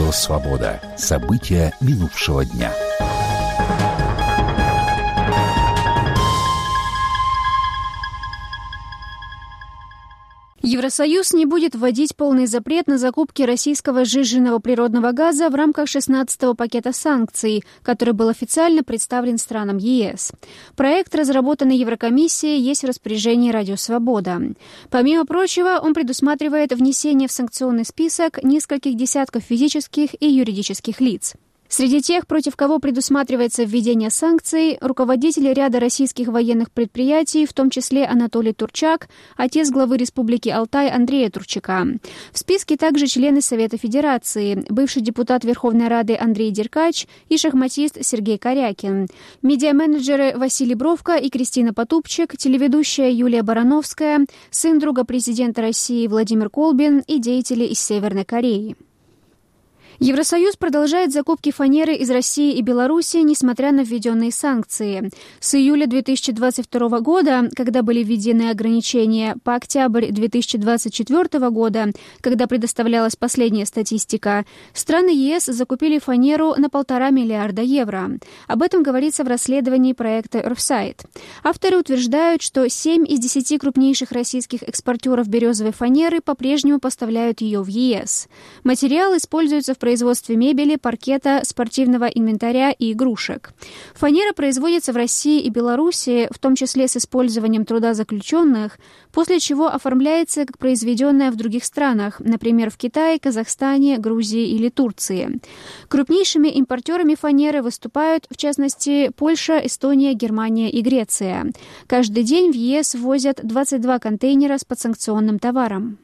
Радио «Свобода». События минувшего дня. Евросоюз не будет вводить полный запрет на закупки российского сжиженного природного газа в рамках 16-го пакета санкций, который был официально представлен странам ЕС. Проект, разработанный Еврокомиссией, есть в распоряжении Радио «Свобода». Помимо прочего, он предусматривает внесение в санкционный список нескольких десятков физических и юридических лиц. Среди тех, против кого предусматривается введение санкций, руководители ряда российских военных предприятий, в том числе Анатолий Турчак, отец главы Республики Алтай Андрея Турчака. В списке также члены Совета Федерации, бывший депутат Верховной Рады Андрей Деркач и шахматист Сергей Корякин, медиаменеджеры Василий Бровко и Кристина Потупчик, телеведущая Юлия Барановская, сын друга президента России Владимир Колбин и деятели из Северной Кореи. Евросоюз продолжает закупки фанеры из России и Беларуси, несмотря на введенные санкции. С июля 2022 года, когда были введены ограничения, по октябрь 2024 года, когда предоставлялась последняя статистика, страны ЕС закупили фанеру на 1,5 миллиарда евро. Об этом говорится в расследовании проекта Earthside. Авторы утверждают, что 7 из 10 крупнейших российских экспортеров березовой фанеры по-прежнему поставляют ее в ЕС. Материал используется в производстве мебели, паркета, спортивного инвентаря и игрушек. Фанера производится в России и Беларуси, в том числе с использованием труда заключенных, после чего оформляется как произведенная в других странах, например, в Китае, Казахстане, Грузии или Турции. Крупнейшими импортерами фанеры выступают, в частности, Польша, Эстония, Германия и Греция. Каждый день в ЕС ввозят 22 контейнера с подсанкционным товаром.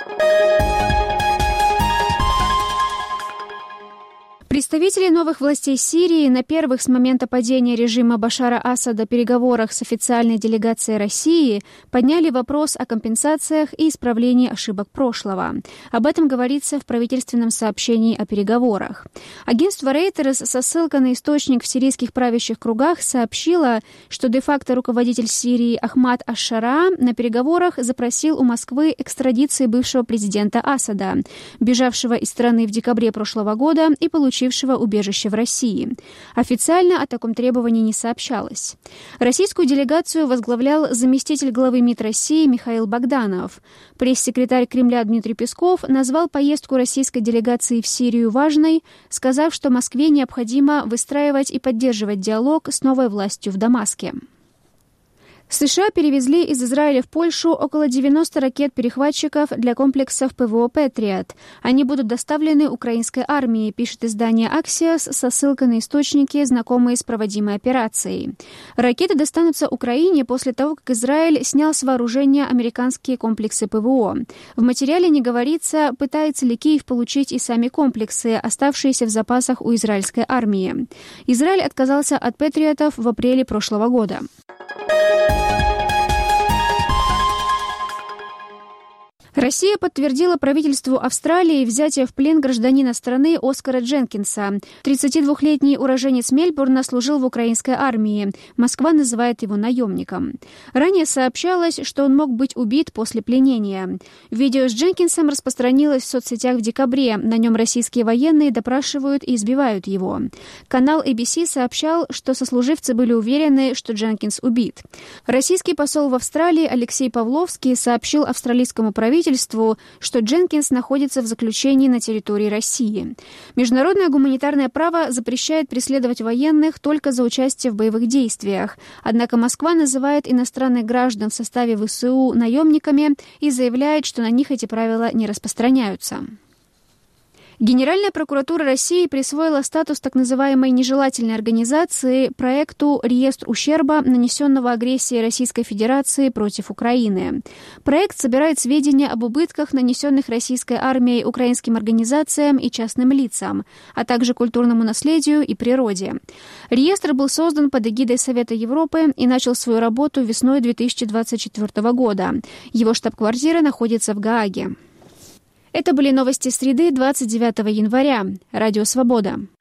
Представители новых властей Сирии на первых с момента падения режима Башара Асада переговорах с официальной делегацией России подняли вопрос о компенсациях и исправлении ошибок прошлого. Об этом говорится в правительственном сообщении о переговорах. Агентство Reuters со ссылкой на источник в сирийских правящих кругах сообщило, что де-факто руководитель Сирии Ахмад Аш-Шара на переговорах запросил у Москвы экстрадиции бывшего президента Асада, бежавшего из страны в декабре прошлого года и получившего убежище в России. Официально о таком требовании не сообщалось. Российскую делегацию возглавлял заместитель главы МИД России Михаил Богданов. Пресс-секретарь Кремля Дмитрий Песков назвал поездку российской делегации в Сирию важной, сказав, что Москве необходимо выстраивать и поддерживать диалог с новой властью в Дамаске. США перевезли из Израиля в Польшу около 90 ракет-перехватчиков для комплексов ПВО «Патриот». Они будут доставлены украинской армии, пишет издание «Аксиос» со ссылкой на источники, знакомые с проводимой операцией. Ракеты достанутся Украине после того, как Израиль снял с вооружения американские комплексы ПВО. В материале не говорится, пытается ли Киев получить и сами комплексы, оставшиеся в запасах у израильской армии. Израиль отказался от «Патриотов» в апреле прошлого года. Россия подтвердила правительству Австралии взятие в плен гражданина страны Оскара Дженкинса. 32-летний уроженец Мельбурна служил в украинской армии. Москва называет его наемником. Ранее сообщалось, что он мог быть убит после пленения. Видео с Дженкинсом распространилось в соцсетях в декабре. На нем российские военные допрашивают и избивают его. Канал ABC сообщал, что сослуживцы были уверены, что Дженкинс убит. Российский посол в Австралии Алексей Павловский сообщил австралийскому правительству, что Дженкинс находится в заключении на территории России. Международное гуманитарное право запрещает преследовать военных только за участие в боевых действиях. Однако Москва называет иностранных граждан в составе ВСУ наемниками и заявляет, что на них эти правила не распространяются. Генеральная прокуратура России присвоила статус так называемой нежелательной организации проекту «Реестр ущерба, нанесенного агрессией Российской Федерации против Украины». Проект собирает сведения об убытках, нанесенных российской армией украинским организациям и частным лицам, а также культурному наследию и природе. Реестр был создан под эгидой Совета Европы и начал свою работу весной 2024 года. Его штаб-квартира находится в Гааге. Это были новости среды 29 января. Радио «Свобода».